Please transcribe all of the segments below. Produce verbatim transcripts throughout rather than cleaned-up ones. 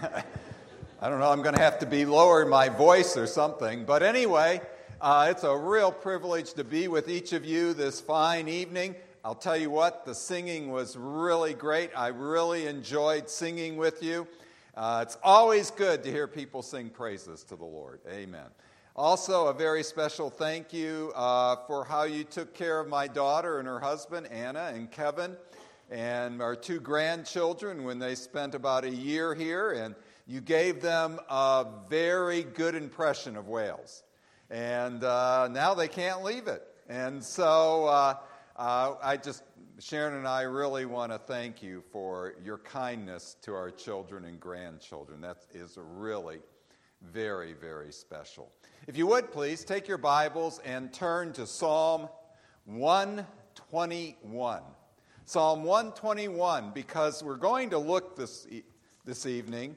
I don't know, I'm going to have to be lower my voice or something. But anyway, uh, it's a real privilege to be with each of you this fine evening. I'll tell you what, the singing was really great. I really enjoyed singing with you. Uh, it's always good to hear people sing praises to the Lord. Amen. Also, a very special thank you uh, for how you took care of my daughter and her husband, Anna and Kevin, and our two grandchildren when they spent about a year here, and you gave them a very good impression of Wales. And uh, now they can't leave it. And so uh, uh, I just, Sharon and I really want to thank you for your kindness to our children and grandchildren. That is really very, very special. If you would, please, take your Bibles and turn to Psalm one twenty-one. Psalm one twenty-one, because we're going to look this, e- this evening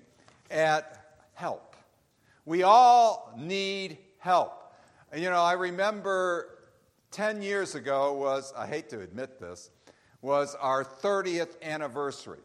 at help. We all need help. You know, I remember ten years ago was, I hate to admit this, was our thirtieth anniversary.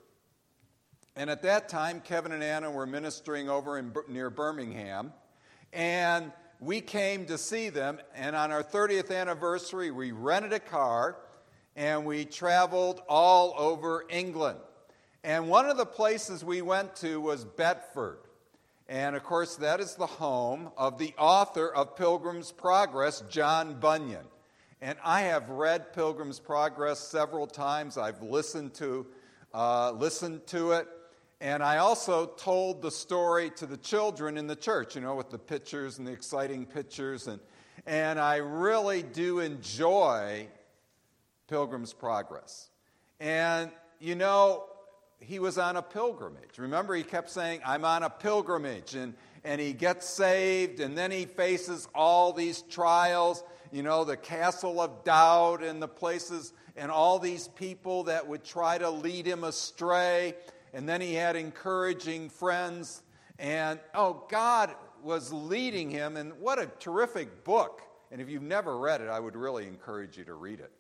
And at that time, Kevin and Anna were ministering over in near Birmingham, and we came to see them, and on our thirtieth anniversary, we rented a car, and we traveled all over England. And one of the places we went to was Bedford. And, of course, that is the home of the author of Pilgrim's Progress, John Bunyan. And I have read Pilgrim's Progress several times. I've listened to, uh, listened to it. And I also told the story to the children in the church, you know, with the pictures and the exciting pictures. And, and I really do enjoy Pilgrim's Progress. And, you know, he was on a pilgrimage. Remember, he kept saying, I'm on a pilgrimage. And, and he gets saved, and then he faces all these trials, you know, the castle of doubt and the places and all these people that would try to lead him astray. And then he had encouraging friends. And, oh, God was leading him. And what a terrific book. And if you've never read it, I would really encourage you to read it.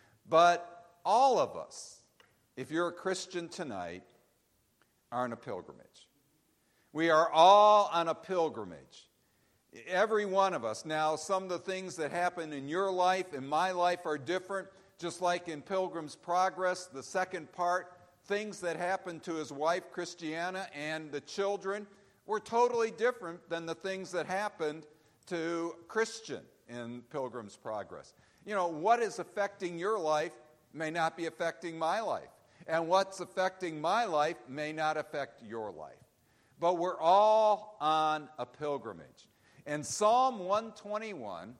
But all of us, if you're a Christian tonight, are on a pilgrimage. We are all on a pilgrimage. Every one of us. Now, some of the things that happen in your life and my life are different. Just like in Pilgrim's Progress, the second part, things that happened to his wife, Christiana, and the children were totally different than the things that happened to Christian in Pilgrim's Progress. You know, what is affecting your life may not be affecting my life. And what's affecting my life may not affect your life. But we're all on a pilgrimage. And Psalm one twenty-one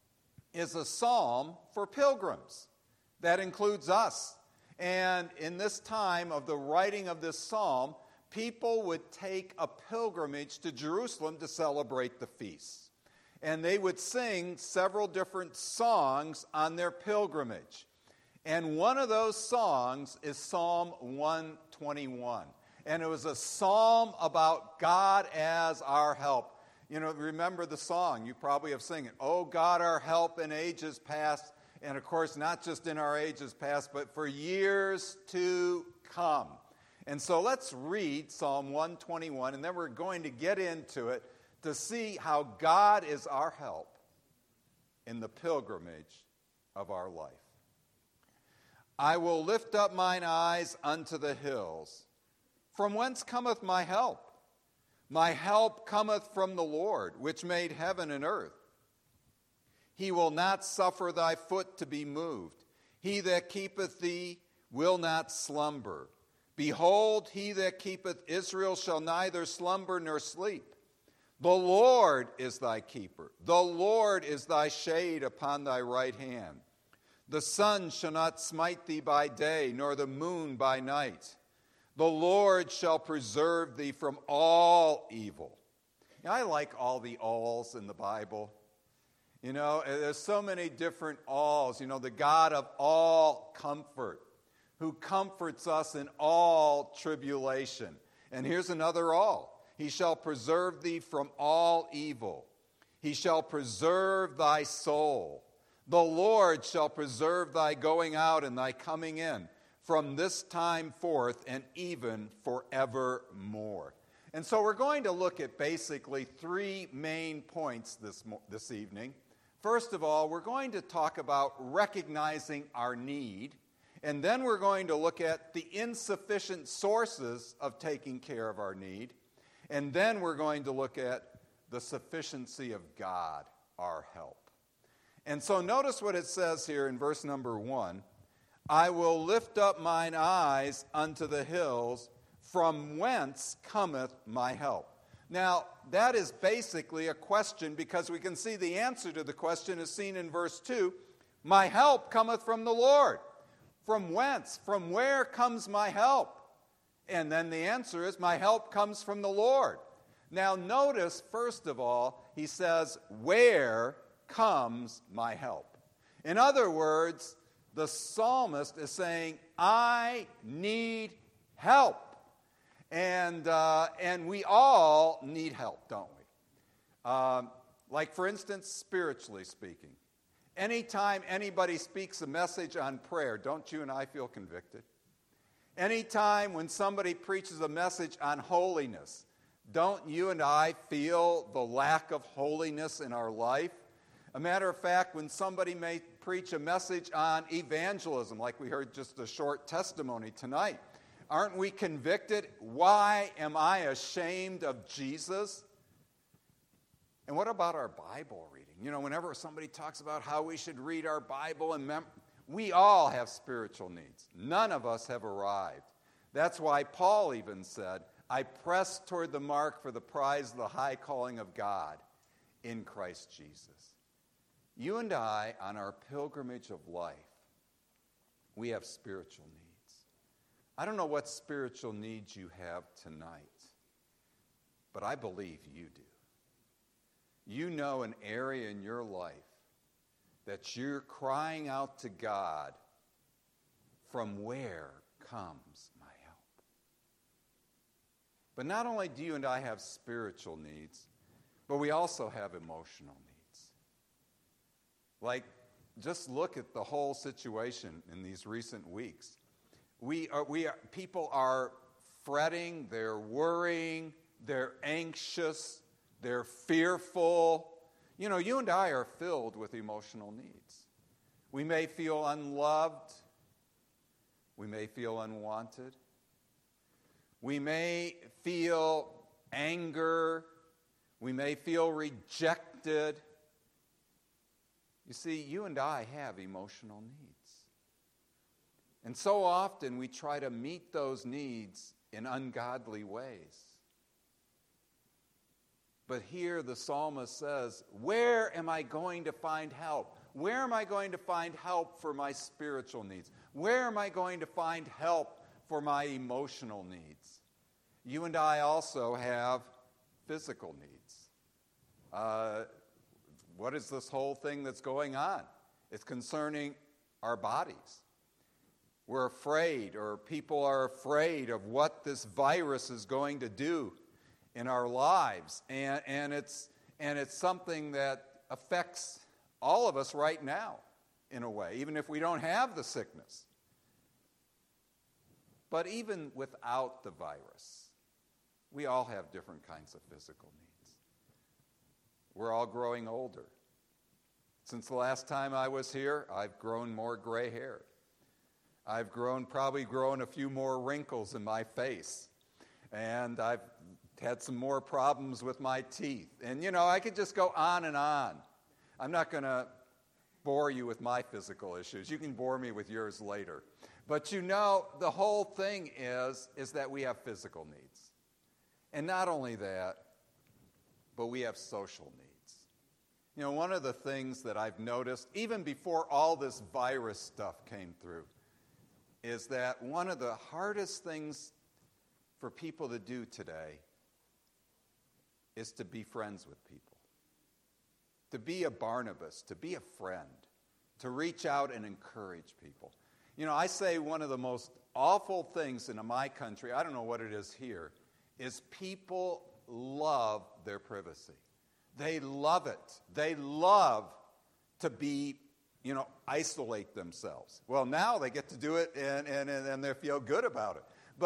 is a psalm for pilgrims. That includes us. And in this time of the writing of this psalm, people would take a pilgrimage to Jerusalem to celebrate the feasts. And they would sing several different songs on their pilgrimage. And one of those songs is Psalm one twenty-one. And it was a psalm about God as our help. You know, remember the song. You probably have sung it. Oh, God, our help in ages past. And, of course, not just in our ages past, but for years to come. And so let's read Psalm one twenty-one, and then we're going to get into it to see how God is our help in the pilgrimage of our life. I will lift up mine eyes unto the hills. From whence cometh my help? My help cometh from the Lord, which made heaven and earth. He will not suffer thy foot to be moved. He that keepeth thee will not slumber. Behold, he that keepeth Israel shall neither slumber nor sleep. The Lord is thy keeper. The Lord is thy shade upon thy right hand. The sun shall not smite thee by day, nor the moon by night. The Lord shall preserve thee from all evil. Now, I like all the alls in the Bible. You know, there's so many different alls. You know, the God of all comfort, who comforts us in all tribulation. And here's another all. He shall preserve thee from all evil. He shall preserve thy soul. The Lord shall preserve thy going out and thy coming in from this time forth and even forevermore. And so we're going to look at basically three main points this, this evening. First of all, we're going to talk about recognizing our need, and then we're going to look at the insufficient sources of taking care of our need, and then we're going to look at the sufficiency of God, our help. And so notice what it says here in verse number one. I will lift up mine eyes unto the hills, from whence cometh my help? Now, that is basically a question because we can see the answer to the question is seen in verse two. My help cometh from the Lord. From whence? From where comes my help? And then the answer is, my help comes from the Lord. Now, notice, first of all, he says, where comes my help? In other words, the psalmist is saying, I need help. And, uh, and we all need help, don't we? Um, like, for instance, spiritually speaking. Anytime anybody speaks a message on prayer, don't you and I feel convicted? Anytime when somebody preaches a message on holiness, don't you and I feel the lack of holiness in our life? A matter of fact, when somebody may preach a message on evangelism, like we heard just a short testimony tonight, aren't we convicted? Why am I ashamed of Jesus? And what about our Bible reading? You know, whenever somebody talks about how we should read our Bible, and mem- we all have spiritual needs. None of us have arrived. That's why Paul even said, I press toward the mark for the prize of the high calling of God in Christ Jesus. You and I, on our pilgrimage of life, we have spiritual needs. I don't know what spiritual needs you have tonight, but I believe you do. You know an area in your life that you're crying out to God, from where comes my help? But not only do you and I have spiritual needs, but we also have emotional needs. Like, just look at the whole situation in these recent weeks. We are, we are, people are fretting, they're worrying, they're anxious, they're fearful. You know, you and I are filled with emotional needs. We may feel unloved. We may feel unwanted. We may feel anger. We may feel rejected. You see, you and I have emotional needs. And so often we try to meet those needs in ungodly ways. But here the psalmist says, where am I going to find help? Where am I going to find help for my spiritual needs? Where am I going to find help for my emotional needs? You and I also have physical needs. Uh, what is this whole thing that's going on? It's concerning our bodies. We're afraid, or people are afraid of what this virus is going to do in our lives. And, and, it's, and it's something that affects all of us right now, in a way, even if we don't have the sickness. But even without the virus, we all have different kinds of physical needs. We're all growing older. Since the last time I was here, I've grown more gray hair. I've grown, probably grown a few more wrinkles in my face. And I've had some more problems with my teeth. And, you know, I could just go on and on. I'm not going to bore you with my physical issues. You can bore me with yours later. But you know, the whole thing is, is that we have physical needs. And not only that, but we have social needs. You know, one of the things that I've noticed, even before all this virus stuff came through, is that one of the hardest things for people to do today is to be friends with people. To be a Barnabas, to be a friend, to reach out and encourage people. You know, I say one of the most awful things in my country, I don't know what it is here, is people love their privacy. They love it. They love to be, you know, isolate themselves. Well, now they get to do it and, and, and they feel good about it. But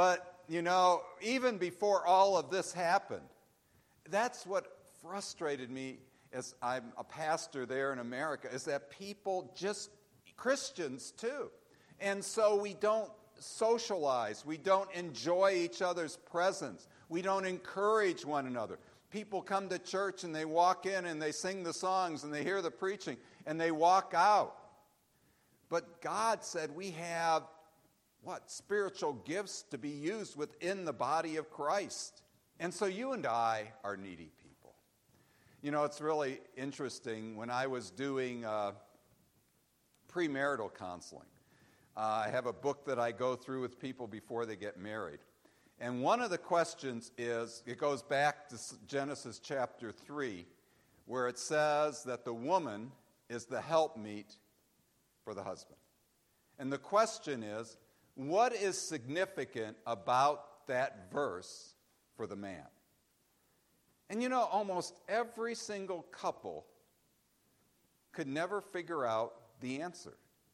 you know, even before all of this happened, that's what frustrated me as I'm a pastor there in America, is that people just, Christians too. And so we don't socialize. We don't enjoy each other's presence. We don't encourage one another. People come to church and they walk in and they sing the songs and they hear the preaching and they walk out. But God said we have, what, spiritual gifts to be used within the body of Christ. And so you and I are needy people. You know, it's really interesting. When I was doing uh, premarital counseling, uh, I have a book that I go through with people before they get married. And one of the questions is, it goes back to Genesis chapter three, where it says that the woman is the helpmeet for the husband. And the question is, what is significant about that verse for the man? And you know, almost every single couple could never figure out the answer.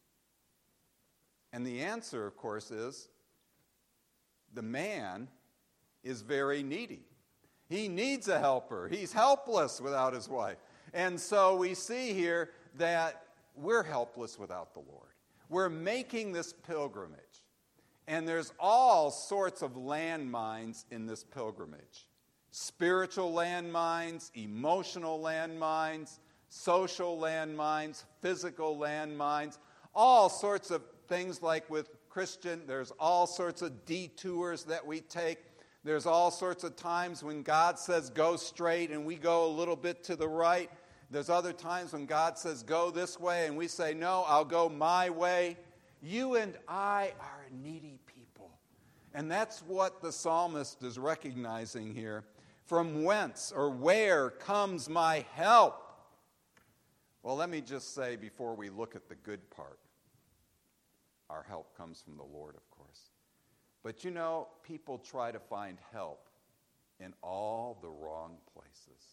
And the answer, of course, is the man is very needy. He needs a helper. He's helpless without his wife. And so we see here that we're helpless without the Lord. We're making this pilgrimage. And there's all sorts of landmines in this pilgrimage. Spiritual landmines, emotional landmines, social landmines, physical landmines, all sorts of things. Like with Christian, there's all sorts of detours that we take. There's all sorts of times when God says go straight and we go a little bit to the right. There's other times when God says go this way and we say no, I'll go my way. You and I are needy people. And that's what the psalmist is recognizing here. From whence or where comes my help? Well, let me just say before we look at the good part, our help comes from the Lord, of course. But you know, people try to find help in all the wrong places.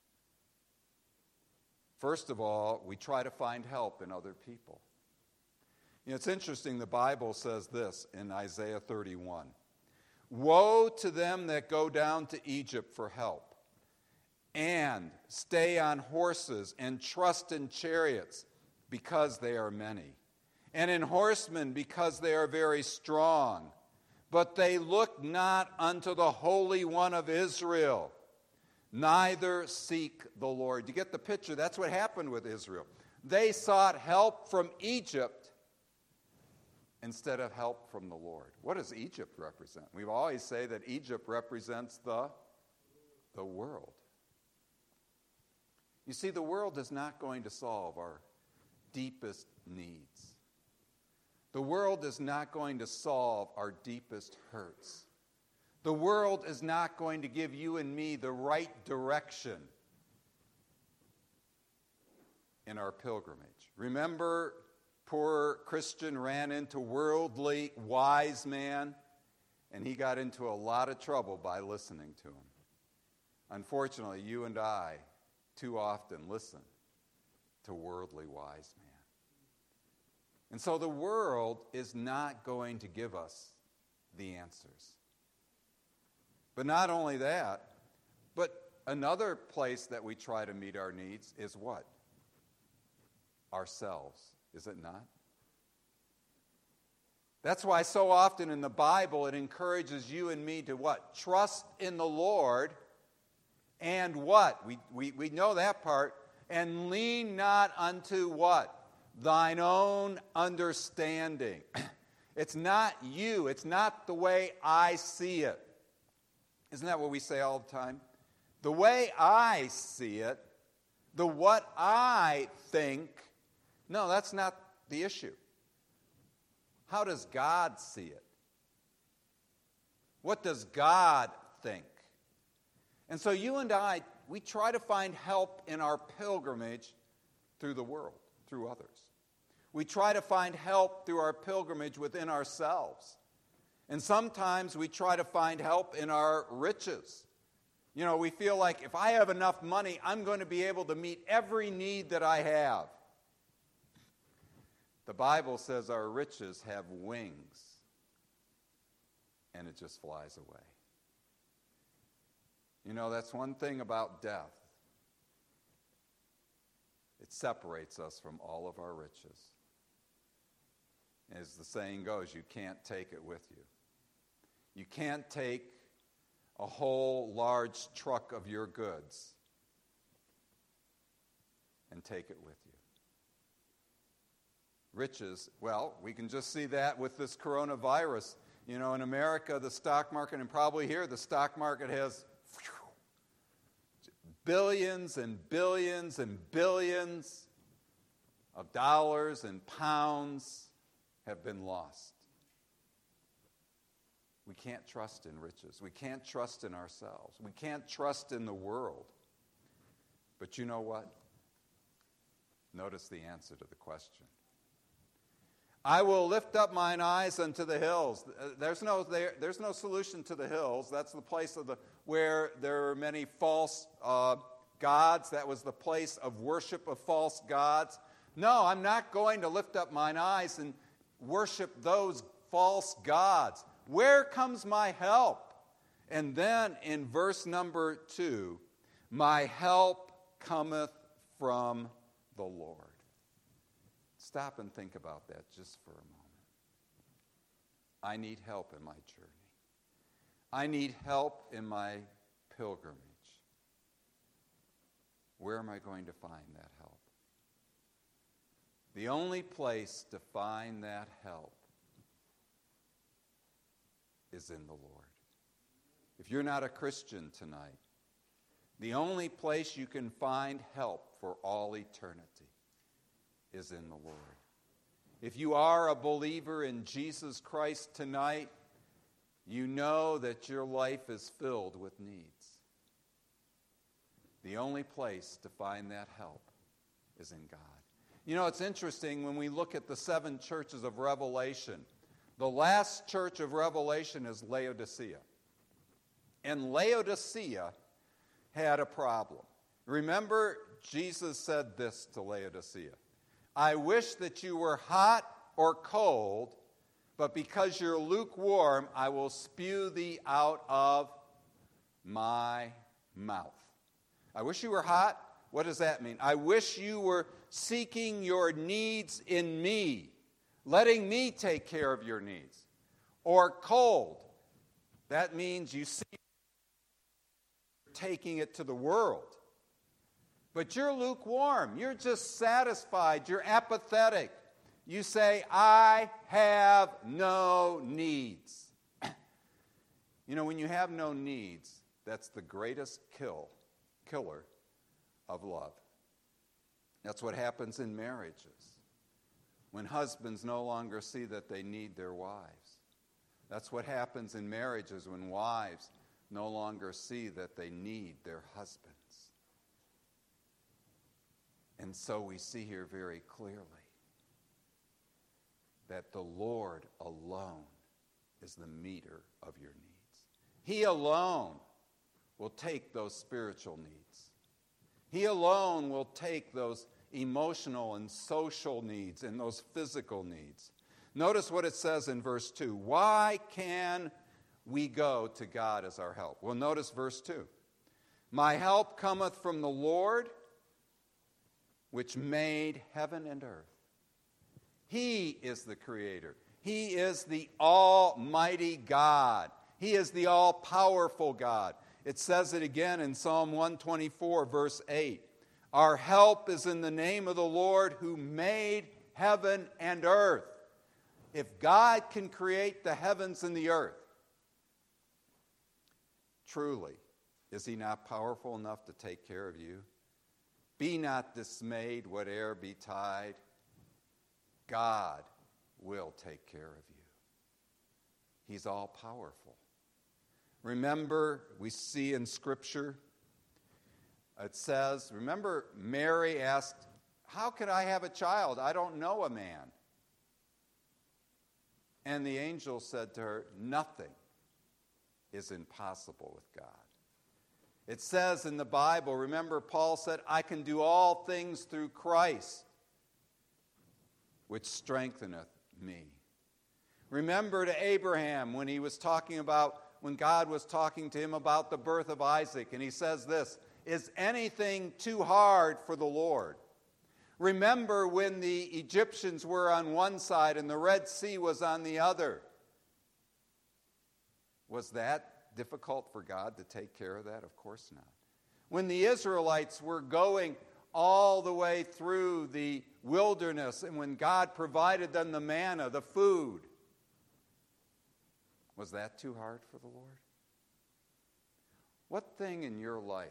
First of all, we try to find help in other people. You know, it's interesting, the Bible says this in Isaiah thirty-one. Woe to them that go down to Egypt for help, and stay on horses, and trust in chariots, because they are many, and in horsemen, because they are very strong. But they look not unto the Holy One of Israel, neither seek the Lord. You get the picture? That's what happened with Israel. They sought help from Egypt instead of help from the Lord. What does Egypt represent? We always say that Egypt represents the, the world. You see, the world is not going to solve our deepest needs. The world is not going to solve our deepest hurts. The world is not going to give you and me the right direction in our pilgrimage. Remember, poor Christian ran into worldly wise man, and he got into a lot of trouble by listening to him. Unfortunately, you and I too often listen to worldly wise man. And so the world is not going to give us the answers. But not only that, but another place that we try to meet our needs is what? Ourselves, is it not? That's why so often in the Bible it encourages you and me to what? Trust in the Lord and what? We, we, we know that part. And lean not unto what? Thine own understanding. It's not you. It's not the way I see it. Isn't that what we say all the time? The way I see it, the what I think, no, that's not the issue. How does God see it? What does God think? And so you and I, we try to find help in our pilgrimage through the world, through others. We try to find help through our pilgrimage within ourselves. And sometimes we try to find help in our riches. You know, we feel like if I have enough money, I'm going to be able to meet every need that I have. The Bible says our riches have wings, and it just flies away. You know, that's one thing about death. It separates us from all of our riches. As the saying goes, you can't take it with you. You can't take a whole large truck of your goods and take it with you. Riches, well, we can just see that with this coronavirus. You know, in America, the stock market, and probably here, the stock market has whew, billions and billions and billions of dollars and pounds have been lost. We can't trust in riches. We can't trust in ourselves. We can't trust in the world. But you know what? Notice the answer to the question. I will lift up mine eyes unto the hills. There's no, there, there's no solution to the hills. That's the place of the where there are many false uh, gods. That was the place of worship of false gods. No, I'm not going to lift up mine eyes and worship those false gods. Where comes my help? And then in verse number two, my help cometh from the Lord. Stop and think about that just for a moment. I need help in my journey. I need help in my pilgrimage. Where am I going to find that help? The only place to find that help is in the Lord. If you're not a Christian tonight, the only place you can find help for all eternity is in the Lord. If you are a believer in Jesus Christ tonight, you know that your life is filled with needs. The only place to find that help is in God. You know, it's interesting when we look at the seven churches of Revelation. The last church of Revelation is Laodicea. And Laodicea had a problem. Remember, Jesus said this to Laodicea. I wish that you were hot or cold, but because you're lukewarm, I will spew thee out of my mouth. I wish you were hot. What does that mean? I wish you were seeking your needs in me, letting me take care of your needs. Or cold. That means you see taking it to the world. But you're lukewarm. You're just satisfied. You're apathetic. You say, I have no needs. You know, when you have no needs, that's the greatest kill, killer of love. That's what happens in marriages. When husbands no longer see that they need their wives. That's what happens in marriages when wives no longer see that they need their husbands. And so we see here very clearly that the Lord alone is the meter of your needs. He alone will take those spiritual needs. He alone will take those emotional and social needs and those physical needs. Notice what it says in verse two. Why can we go to God as our help? Well, notice verse two. My help cometh from the Lord, which made heaven and earth. He is the creator. He is the almighty God. He is the all-powerful God. It says it again in Psalm one twenty-four, verse eight. Our help is in the name of the Lord who made heaven and earth. If God can create the heavens and the earth, truly, is he not powerful enough to take care of you? Be not dismayed, whate'er betide. God will take care of you. He's all powerful. Remember, we see in Scripture, it says, remember Mary asked, how can I have a child? I don't know a man. And the angel said to her, nothing is impossible with God. It says in the Bible, remember Paul said, I can do all things through Christ, which strengtheneth me. Remember to Abraham when he was talking about, when God was talking to him about the birth of Isaac, and he says this, "Is anything too hard for the Lord?" Remember when the Egyptians were on one side and the Red Sea was on the other. Was that difficult for God to take care of that? Of course not. When the Israelites were going all the way through the wilderness and when God provided them the manna, the food, was that too hard for the Lord? What thing in your life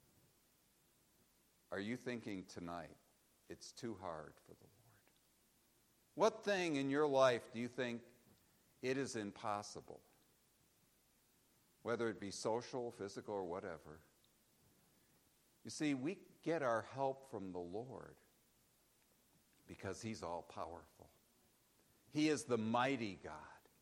are you thinking tonight it's too hard for the Lord? What thing in your life do you think it is impossible? Whether it be social, physical, or whatever. You see, we get our help from the Lord because He's all-powerful. He is the mighty God.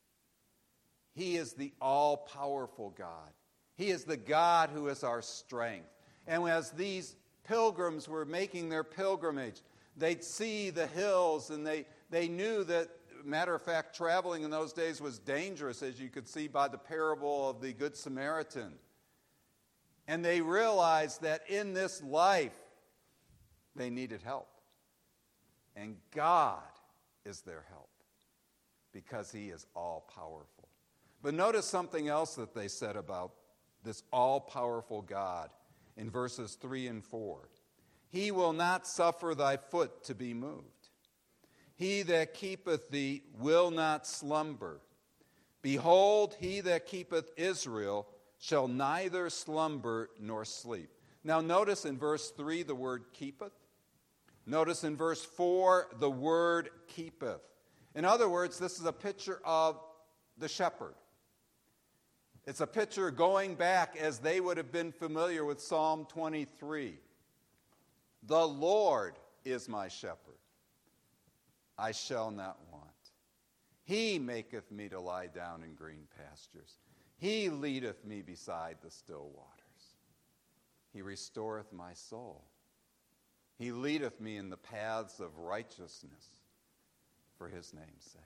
He is the all-powerful God. He is the God who is our strength. And as these pilgrims were making their pilgrimage, they'd see the hills, and they, they knew that, matter of fact, traveling in those days was dangerous, as you could see by the parable of the Good Samaritan. And they realized that in this life, they needed help. And God is their help because He is all-powerful. But notice something else that they said about this all-powerful God in verses three and four. "He will not suffer thy foot to be moved. He that keepeth thee will not slumber. Behold, he that keepeth Israel shall neither slumber nor sleep." Now notice in verse three the word keepeth. Notice in verse four the word keepeth. In other words, this is a picture of the shepherd. It's a picture going back as they would have been familiar with Psalm twenty-three. "The Lord is my shepherd. I shall not want. He maketh me to lie down in green pastures. He leadeth me beside the still waters. He restoreth my soul. He leadeth me in the paths of righteousness for His name's sake."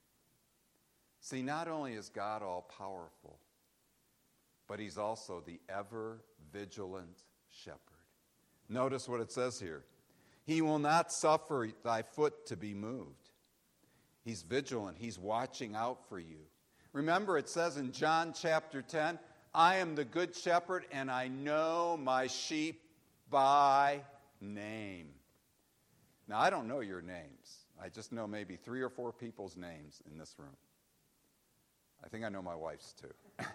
See, not only is God all-powerful, but He's also the ever-vigilant shepherd. Notice what it says here. "He will not suffer thy foot to be moved." He's vigilant. He's watching out for you. Remember, it says in John chapter ten, "I am the good shepherd, and I know my sheep by name." Now, I don't know your names. I just know maybe three or four people's names in this room. I think I know my wife's too.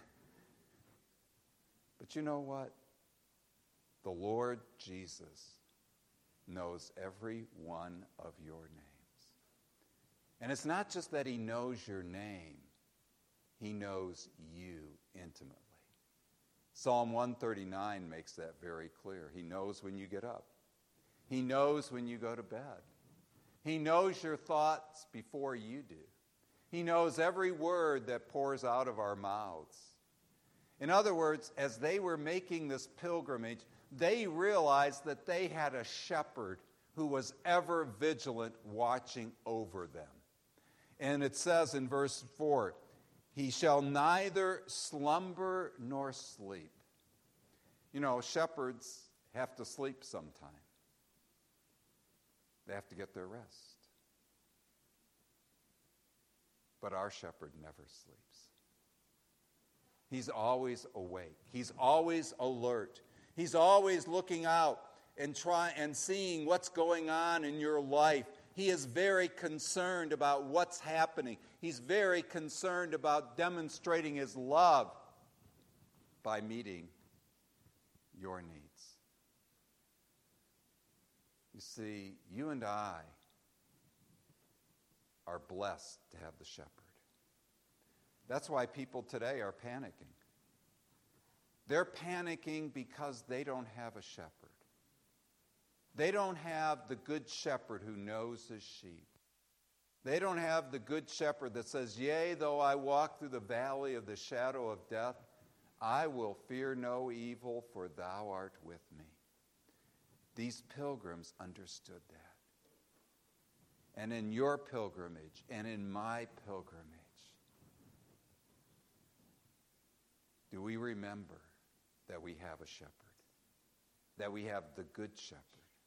But you know what? The Lord Jesus knows every one of your names. And it's not just that He knows your name. He knows you intimately. Psalm one thirty-nine makes that very clear. He knows when you get up. He knows when you go to bed. He knows your thoughts before you do. He knows every word that pours out of our mouths. In other words, as they were making this pilgrimage, they realized that they had a shepherd who was ever vigilant, watching over them. And it says in verse four, "He shall neither slumber nor sleep." You know, shepherds have to sleep sometime. They have to get their rest. But our shepherd never sleeps. He's always awake. He's always alert. He's always looking out and try and seeing what's going on in your life. He is very concerned about what's happening. He's very concerned about demonstrating His love by meeting your needs. You see, you and I are blessed to have the shepherd. That's why people today are panicking. They're panicking because they don't have a shepherd. They don't have the good shepherd who knows his sheep. They don't have the good shepherd that says, "Yea, though I walk through the valley of the shadow of death, I will fear no evil, for thou art with me." These pilgrims understood that. And in your pilgrimage and in my pilgrimage, do we remember that we have a shepherd, that we have the good shepherd?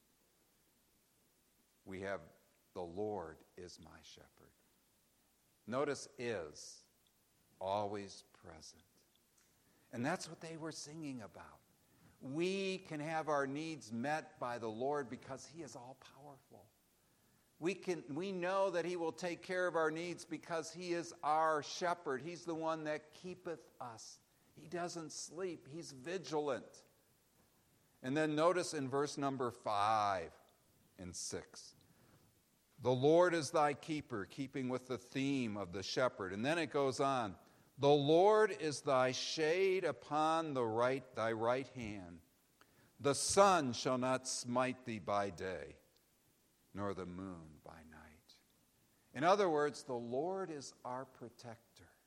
We have the Lord is my shepherd. Notice is, always present. And that's what they were singing about. We can have our needs met by the Lord because he is all powerful. We can, we know that he will take care of our needs because he is our shepherd. He's the one that keepeth us. He doesn't sleep. He's vigilant. And then notice in verse number five and six. The Lord is thy keeper, keeping with the theme of the shepherd. And then it goes on. The Lord is thy shade upon the right, thy right hand. The sun shall not smite thee by day, nor the moon by night. In other words, the Lord is our protector.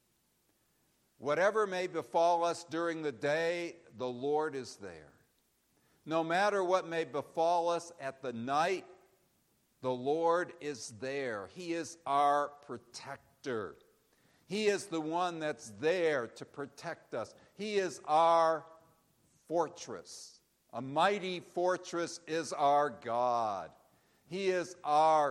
Whatever may befall us during the day, the Lord is there. No matter what may befall us at the night, the Lord is there. He is our protector. He is the one that's there to protect us. He is our fortress. A mighty fortress is our God. He is our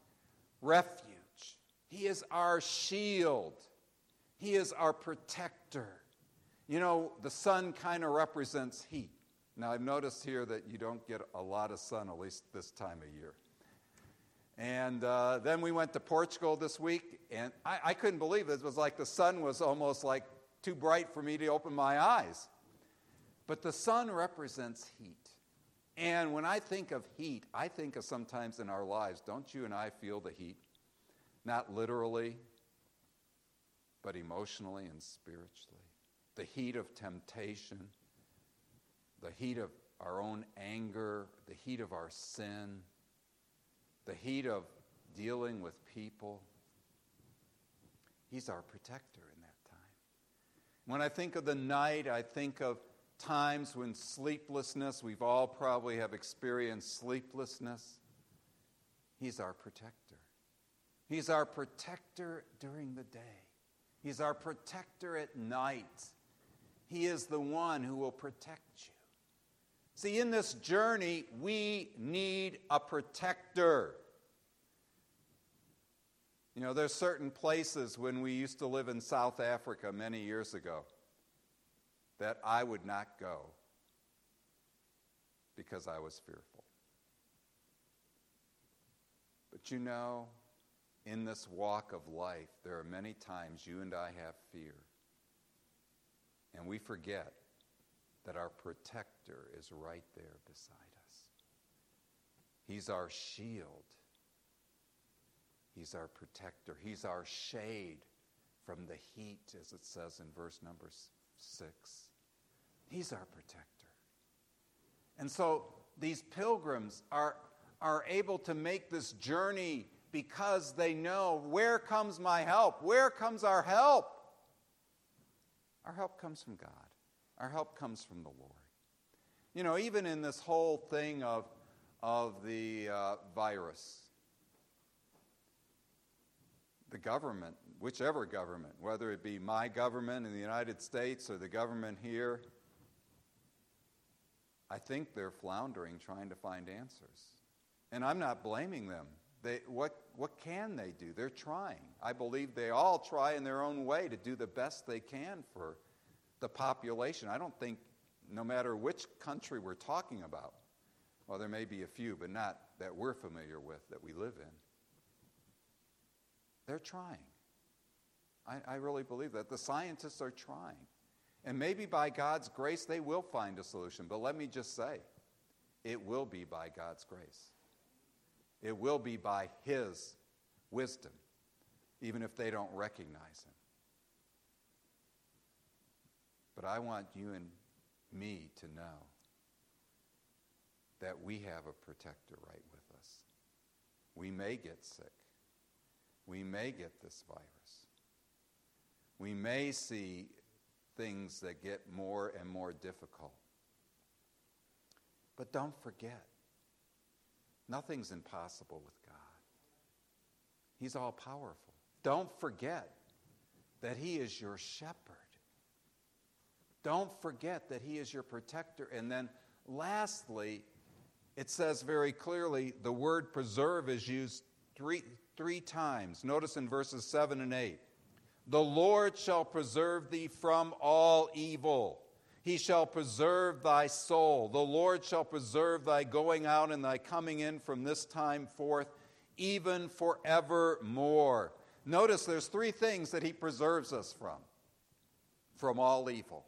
refuge. He is our shield. He is our protector. You know, the sun kind of represents heat. Now, I've noticed here that you don't get a lot of sun, at least this time of year. And uh, then we went to Portugal this week, and I, I couldn't believe it. It was like the sun was almost like too bright for me to open my eyes. But the sun represents heat. And when I think of heat, I think of sometimes in our lives, don't you and I feel the heat? Not literally, but emotionally and spiritually. The heat of temptation, the heat of our own anger, the heat of our sin, the heat of dealing with people. He's our protector in that time. When I think of the night, I think of times when sleeplessness, we've all probably have experienced sleeplessness. He's our protector. He's our protector during the day. He's our protector at night. He is the one who will protect you. See, in this journey, we need a protector. You know, there's certain places when we used to live in South Africa many years ago that I would not go because I was fearful. But you know, in this walk of life, there are many times you and I have fear. And we forget that our protector is right there beside us. He's our shield. He's our protector. He's our shade from the heat, as it says in verse number six. He's our protector. And so these pilgrims are, are able to make this journey because they know, where comes my help? Where comes our help? Our help comes from God. Our help comes from the Lord. You know, even in this whole thing of, of the uh, virus, the government, whichever government, whether it be my government in the United States or the government here, I think they're floundering trying to find answers. And I'm not blaming them. They, what, what can they do? They're trying. I believe they all try in their own way to do the best they can for the population. I don't think, no matter which country we're talking about, well, there may be a few, but not that we're familiar with, that we live in. They're trying. I, I really believe that. The scientists are trying. And maybe by God's grace, they will find a solution. But let me just say, it will be by God's grace. It will be by His wisdom, even if they don't recognize Him. But I want you and me to know that we have a protector right with us. We may get sick. We may get this virus. We may see things that get more and more difficult. But don't forget, nothing's impossible with God. He's all powerful. Don't forget that He is your shepherd. Don't forget that he is your protector. And then lastly, it says very clearly, the word preserve is used three, three times. Notice in verses seven and eight. The Lord shall preserve thee from all evil. He shall preserve thy soul. The Lord shall preserve thy going out and thy coming in from this time forth, even forevermore. Notice there's three things that he preserves us from. From all evil.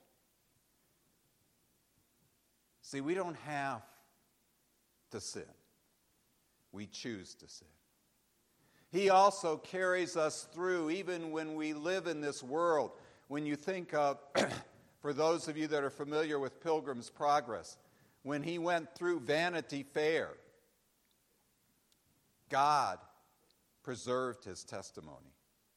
See, we don't have to sin. We choose to sin. He also carries us through, even when we live in this world. When you think of, for those of you that are familiar with Pilgrim's Progress, when he went through Vanity Fair, God preserved his testimony.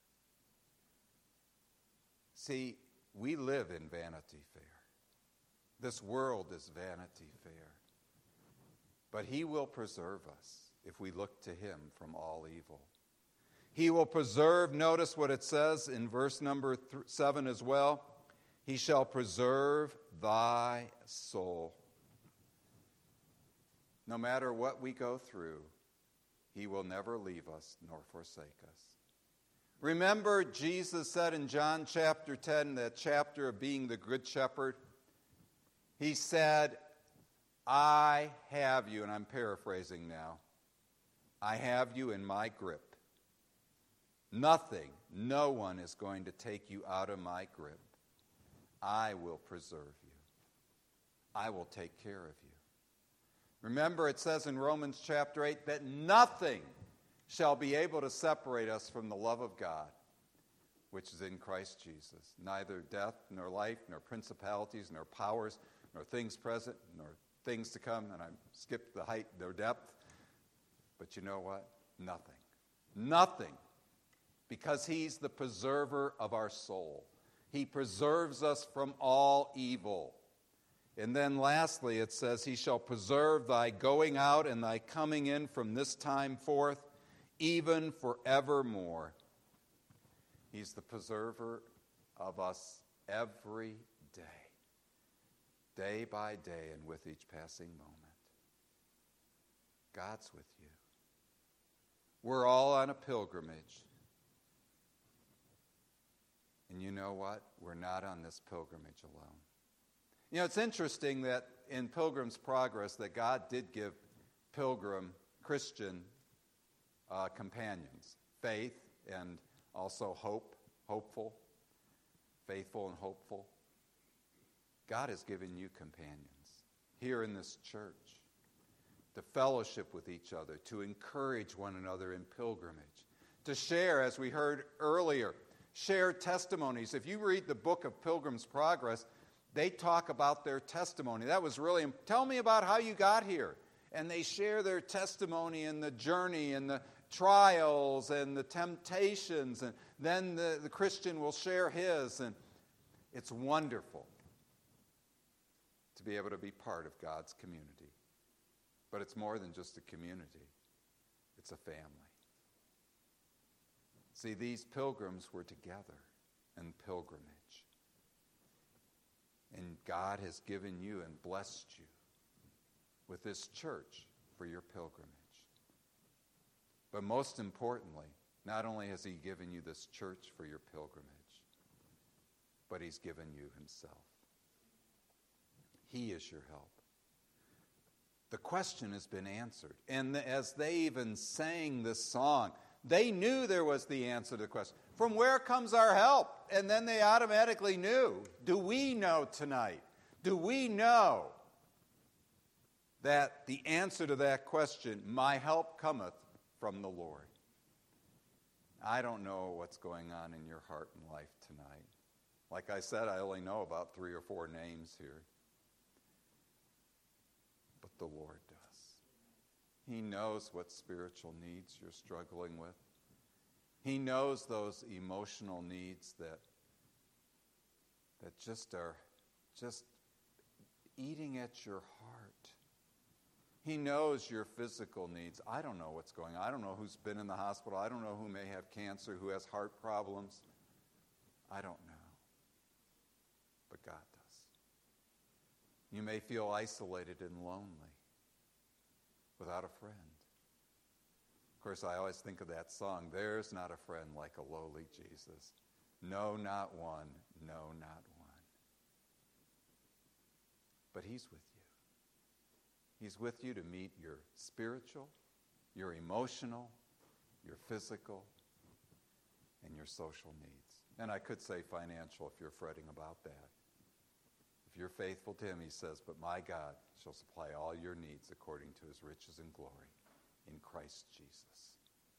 See, we live in Vanity Fair. This world is Vanity Fair. But he will preserve us if we look to him from all evil. He will preserve, notice what it says in verse number th- seven as well. He shall preserve thy soul. No matter what we go through, he will never leave us nor forsake us. Remember, Jesus said in John chapter ten, that chapter of being the good shepherd, he said, I have you, and I'm paraphrasing now, I have you in my grip. Nothing, no one is going to take you out of my grip. I will preserve you. I will take care of you. Remember, it says in Romans chapter eight that nothing shall be able to separate us from the love of God, which is in Christ Jesus. Neither death, nor life, nor principalities, nor powers, nor things present, nor things to come. And I skipped the height, nor depth. But you know what? Nothing. Nothing. Because he's the preserver of our soul. He preserves us from all evil. And then lastly, it says, he shall preserve thy going out and thy coming in from this time forth, even forevermore. He's the preserver of us every day, day by day and with each passing moment. God's with you. We're all on a pilgrimage. And you know what? We're not on this pilgrimage alone. You know, it's interesting that in Pilgrim's Progress that God did give pilgrim Christian uh, companions, faith and also hope, hopeful, faithful and hopeful. God has given you companions here in this church to fellowship with each other, to encourage one another in pilgrimage, to share, as we heard earlier, share testimonies. If you read the book of Pilgrim's Progress, they talk about their testimony. That was really, tell me about how you got here. And they share their testimony and the journey and the trials and the temptations. And then the, the Christian will share his. And it's wonderful to be able to be part of God's community. But it's more than just a community. It's a family. See, these pilgrims were together in pilgrimage. And God has given you and blessed you with this church for your pilgrimage. But most importantly, not only has he given you this church for your pilgrimage, but he's given you himself. He is your help. The question has been answered. And as they even sang this song, they knew there was the answer to the question. From where comes our help? And then they automatically knew. Do we know tonight? Do we know that the answer to that question, my help cometh from the Lord? I don't know what's going on in your heart and life tonight. Like I said, I only know about three or four names here. But the Lord does. He knows what spiritual needs you're struggling with. He knows those emotional needs that, that just are just eating at your heart. He knows your physical needs. I don't know what's going on. I don't know who's been in the hospital. I don't know who may have cancer, who has heart problems. I don't know. But God does. You may feel isolated and lonely without a friend. Of course, I always think of that song, "There's not a friend like a lowly Jesus. No, not one. No, not one." But he's with you. He's with you to meet your spiritual, your emotional, your physical, and your social needs. And I could say financial if you're fretting about that. If you're faithful to him, he says, "But my God shall supply all your needs according to his riches and glory in Christ Jesus."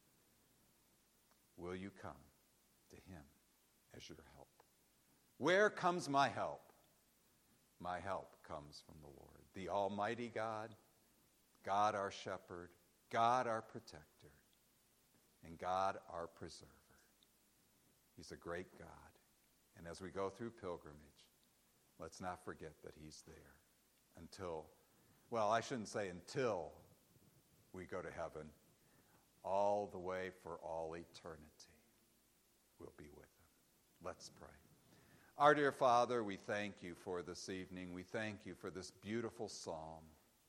Will you come to him as your help? Where comes my help? My help comes from the Lord, the Almighty God, God our shepherd, God our protector, and God our preserver. He's a great God. And as we go through pilgrimage, let's not forget that he's there until, well, I shouldn't say until we go to heaven, all the way for all eternity. We'll be with him. Let's pray. Our dear Father, we thank you for this evening. We thank you for this beautiful psalm.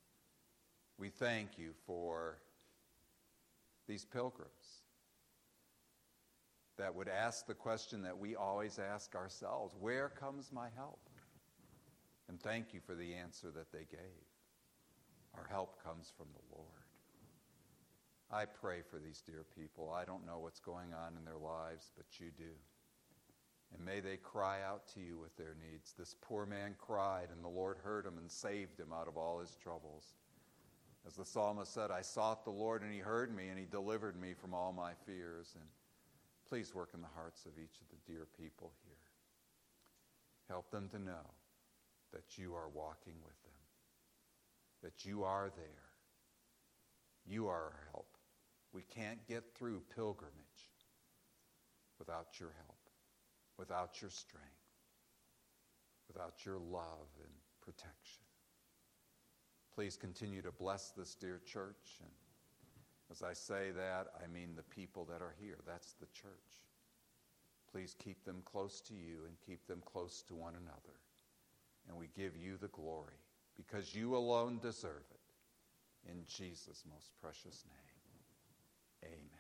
We thank you for these pilgrims that would ask the question that we always ask ourselves, where comes my help? And thank you for the answer that they gave. Our help comes from the Lord. I pray for these dear people. I don't know what's going on in their lives, but you do. And may they cry out to you with their needs. This poor man cried, and the Lord heard him and saved him out of all his troubles. As the psalmist said, "I sought the Lord, and he heard me, and he delivered me from all my fears." And please work in the hearts of each of the dear people here. Help them to know that you are walking with them, that you are there. You are our help. We can't get through pilgrimage without your help, without your strength, without your love and protection. Please continue to bless this dear church. And as I say that, I mean the people that are here. That's the church. Please keep them close to you and keep them close to one another. And we give you the glory because you alone deserve it. In Jesus' most precious name, amen.